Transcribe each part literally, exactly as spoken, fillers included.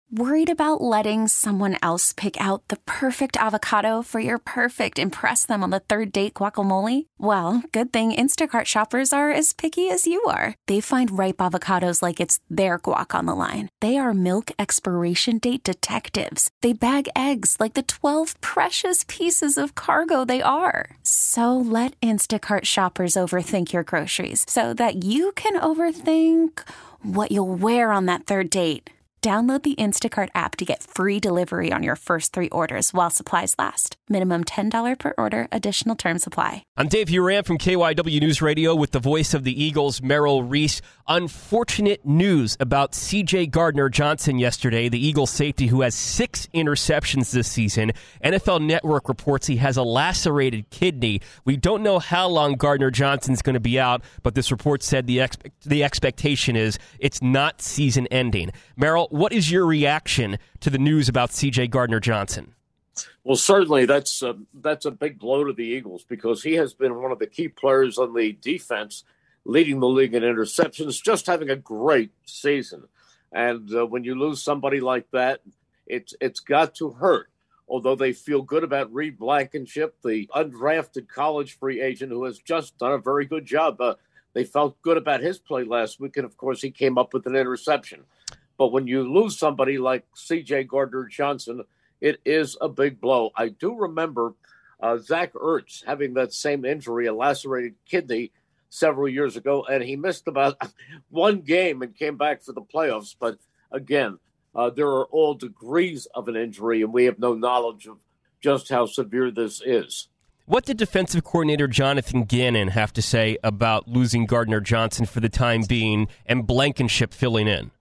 Worried about letting someone else pick out the perfect avocado for your perfect impress them on the third date guacamole? Well, good thing Instacart shoppers are as picky as you are. They find ripe avocados like it's their guac on the line. They are milk expiration date detectives. They bag eggs like the twelve precious pieces of cargo they are. So let Instacart shoppers overthink your groceries so that you can overthink what you'll wear on that third date. Download the Instacart app to get free delivery on your first three orders while supplies last. Minimum ten dollars per order. Additional terms apply. I'm Dave Huran from K Y W News Radio with the voice of the Eagles, Merrill Reese. Unfortunate news about C J Gardner-Johnson yesterday, the Eagles safety who has six interceptions this season. N F L Network reports he has a lacerated kidney. We don't know how long Gardner-Johnson's going to be out, but this report said the expe- the expectation is it's not season-ending. Merrill, what is your reaction to the news about C J Gardner-Johnson? Well, certainly that's a, that's a big blow to the Eagles because he has been one of the key players on the defense, leading the league in interceptions, just having a great season. And uh, when you lose somebody like that, it's it's got to hurt. Although they feel good about Reed Blankenship, the undrafted college free agent who has just done a very good job. Uh, they felt good about his play last week, and of course he came up with an interception. But when you lose somebody like C J Gardner-Johnson, it is a big blow. I do remember uh, Zach Ertz having that same injury, a lacerated kidney, several years ago, and he missed about one game and came back for the playoffs. But again, uh, there are all degrees of an injury, and we have no knowledge of just how severe this is. What did defensive coordinator Jonathan Gannon have to say about losing Gardner-Johnson for the time being and Blankenship filling in?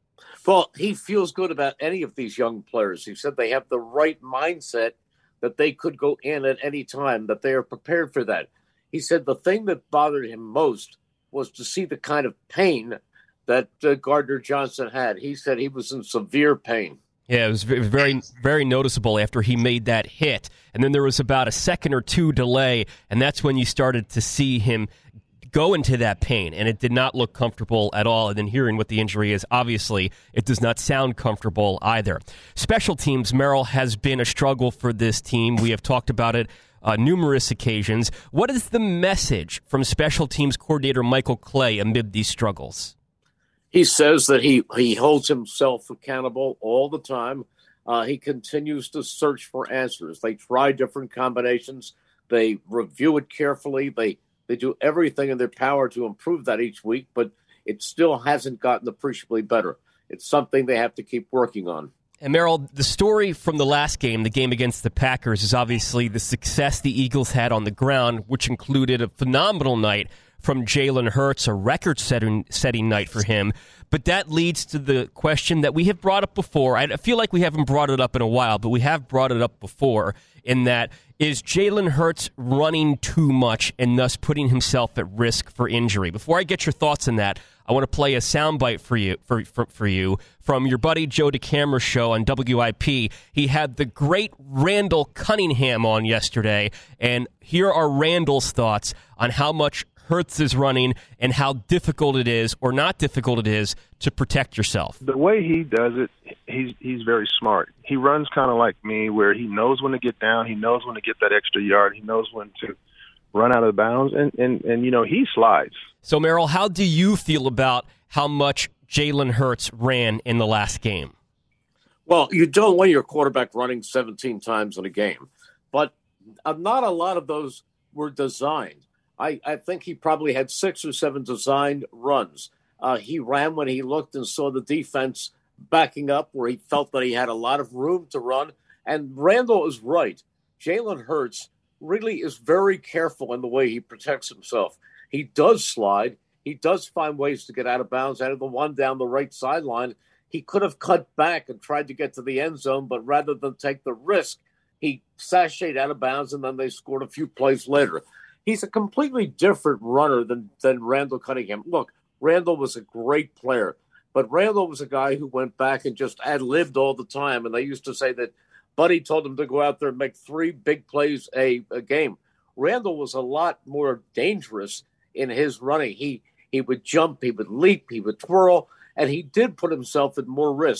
Well, he feels good about any of these young players. He said they have the right mindset, that they could go in at any time, that they are prepared for that. He said the thing that bothered him most was to see the kind of pain that uh, Gardner-Johnson had. He said he was in severe pain. Yeah, it was very, very noticeable after he made that hit. And then there was about a second or two delay, and that's when you started to see him go into that pain, and it did not look comfortable at all. And then hearing what the injury is, obviously, it does not sound comfortable either. Special teams, Merrill, has been a struggle for this team. We have talked about it uh, numerous occasions. What is the message from special teams coordinator Michael Clay amid these struggles? He says that he, he holds himself accountable all the time. Uh, he continues to search for answers. They try different combinations. They review it carefully. They They do everything in their power to improve that each week, but it still hasn't gotten appreciably better. It's something they have to keep working on. And Merrill, the story from the last game, the game against the Packers, is obviously the success the Eagles had on the ground, which included a phenomenal night from Jalen Hurts, a record-setting setting night for him. But that leads to the question that we have brought up before. I feel like we haven't brought it up in a while, but we have brought it up before, in that, is Jalen Hurts running too much and thus putting himself at risk for injury? Before I get your thoughts on that, I want to play a soundbite for you for, for, for you from your buddy Joe DeCamera's show on W I P. He had the great Randall Cunningham on yesterday, and here are Randall's thoughts on how much Hurts is running and how difficult it is, or not difficult it is, to protect yourself. The way he does it, he's he's very smart. He runs kind of like me, where he knows when to get down, he knows when to get that extra yard, he knows when to run out of bounds, and, and, and you know, he slides. So, Merrill, how do you feel about how much Jalen Hurts ran in the last game? Well, you don't want your quarterback running seventeen times in a game, but not a lot of those were designed. I, I think he probably had six or seven designed runs. Uh, he ran when he looked and saw the defense backing up, where he felt that he had a lot of room to run. And Randall is right. Jalen Hurts really is very careful in the way he protects himself. He does slide. He does find ways to get out of bounds. Out of the one down the right sideline, he could have cut back and tried to get to the end zone, but rather than take the risk, he sashayed out of bounds, and then they scored a few plays later. He's a completely different runner than, than Randall Cunningham. Look, Randall was a great player, but Randall was a guy who went back and just ad-libbed all the time. And they used to say that Buddy told him to go out there and make three big plays a, a game. Randall was a lot more dangerous in his running. He he would jump, he would leap, he would twirl, and he did put himself at more risk.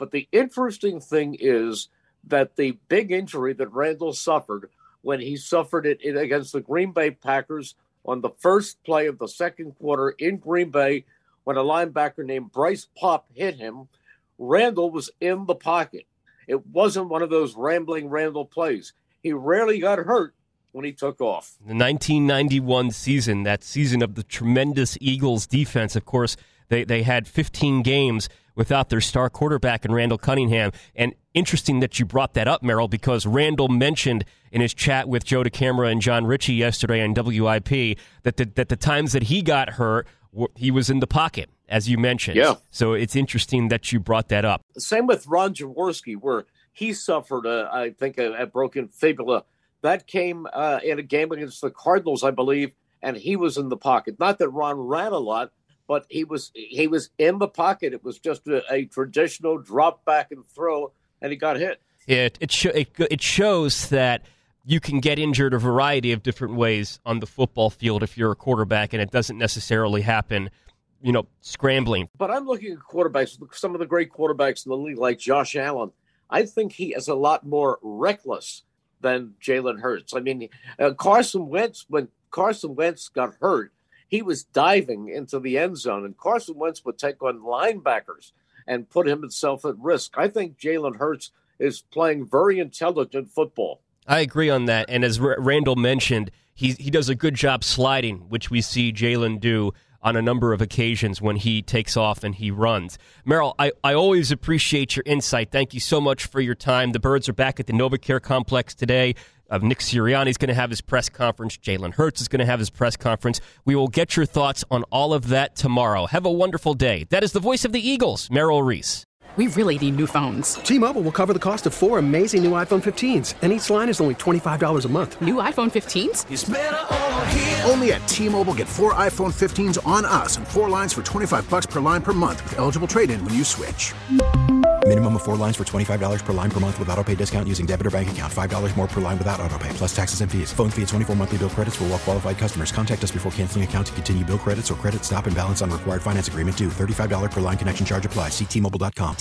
But the interesting thing is that the big injury that Randall suffered when he suffered it against the Green Bay Packers on the first play of the second quarter in Green Bay, when a linebacker named Bryce Paup hit him, Randall was in the pocket. It wasn't one of those rambling Randall plays. He rarely got hurt when he took off. The nineteen ninety-one season, that season of the tremendous Eagles defense, of course, they, they had fifteen games without their star quarterback in Randall Cunningham. And interesting that you brought that up, Merrill, because Randall mentioned in his chat with Joe DeCamara and John Ritchie yesterday on W I P that the, that the times that he got hurt, he was in the pocket, as you mentioned. Yeah. So it's interesting that you brought that up. Same with Ron Jaworski, where he suffered, a, I think, a, a broken fibula. That came uh, in a game against the Cardinals, I believe, and he was in the pocket. Not that Ron ran a lot, but he was he was in the pocket. It was just a, a traditional drop back and throw, and he got hit. It it, sh- it it shows that you can get injured a variety of different ways on the football field if you're a quarterback, and it doesn't necessarily happen, you know, scrambling. But I'm looking at quarterbacks, some of the great quarterbacks in the league, like Josh Allen. I think he is a lot more reckless than Jalen Hurts. I mean, uh, Carson Wentz, when Carson Wentz got hurt, he was diving into the end zone, and Carson Wentz would take on linebackers and put himself at risk. I think Jalen Hurts is playing very intelligent football. I agree on that. And as R- Randall mentioned, he he does a good job sliding, which we see Jalen do on a number of occasions when he takes off and he runs. Merrill, I, I always appreciate your insight. Thank you so much for your time. The Birds are back at the NovaCare Complex today. Uh, Nick Sirianni is going to have his press conference. Jalen Hurts is going to have his press conference. We will get your thoughts on all of that tomorrow. Have a wonderful day. That is the voice of the Eagles, Merrill Reese. We really need new phones. T-Mobile will cover the cost of four amazing new iPhone fifteens, and each line is only twenty-five dollars a month. New iPhone fifteens? It's better over here. Only at T-Mobile, get four iPhone fifteens on us and four lines for twenty-five dollars per line per month with eligible trade-in when you switch. Minimum of four lines for twenty-five dollars per line per month with autopay discount using debit or bank account. five dollars more per line without autopay, plus taxes and fees. Phone fee at twenty-four monthly bill credits for well-qualified customers. Contact us before canceling account to continue bill credits or credit stop and balance on required finance agreement due. thirty-five dollars per line connection charge applies. See T Mobile dot com.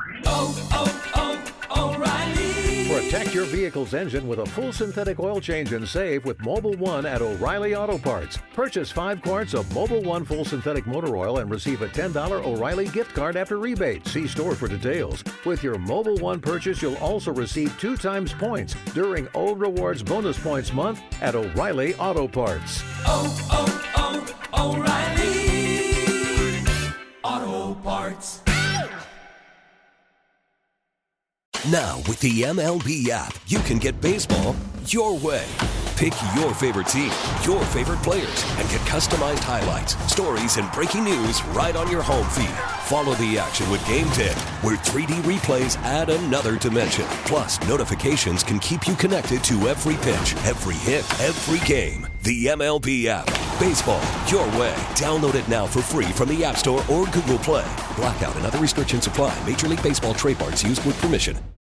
Oh, oh, oh, O'Reilly. Protect your vehicle's engine with a full synthetic oil change and save with Mobil one at O'Reilly Auto Parts. Purchase five quarts of Mobil one full synthetic motor oil and receive a ten dollars O'Reilly gift card after rebate. See store for details. With your Mobil one purchase, you'll also receive two times points during O Rewards Bonus Points Month at O'Reilly Auto Parts. Oh, oh, oh, O'Reilly Auto Parts. Now, with the M L B app, you can get baseball your way. Pick your favorite team, your favorite players, and get customized highlights, stories, and breaking news right on your home feed. Follow the action with Game ten, where three D replays add another dimension. Plus, notifications can keep you connected to every pitch, every hit, every game. The M L B app. Baseball your way. Download it now for free from the App Store or Google Play. Blackout and other restrictions apply. Major League Baseball trademarks used with permission.